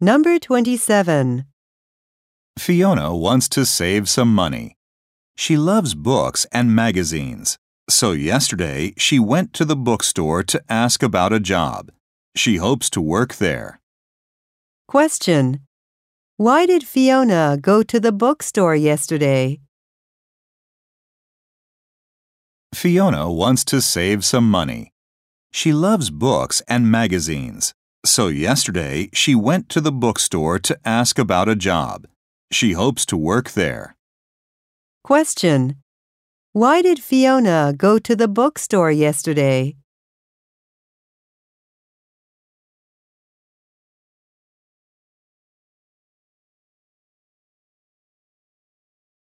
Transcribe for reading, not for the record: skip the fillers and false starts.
Number 27. Fiona wants to save some money. She loves books and magazines. So yesterday, she went to the bookstore to ask about a job. She hopes to work there. Question. Why did Fiona go to the bookstore yesterday? Fiona wants to save some money. She loves books and magazines. So yesterday, she went to the bookstore to ask about a job. She hopes to work there. Question. Why did Fiona go to the bookstore yesterday?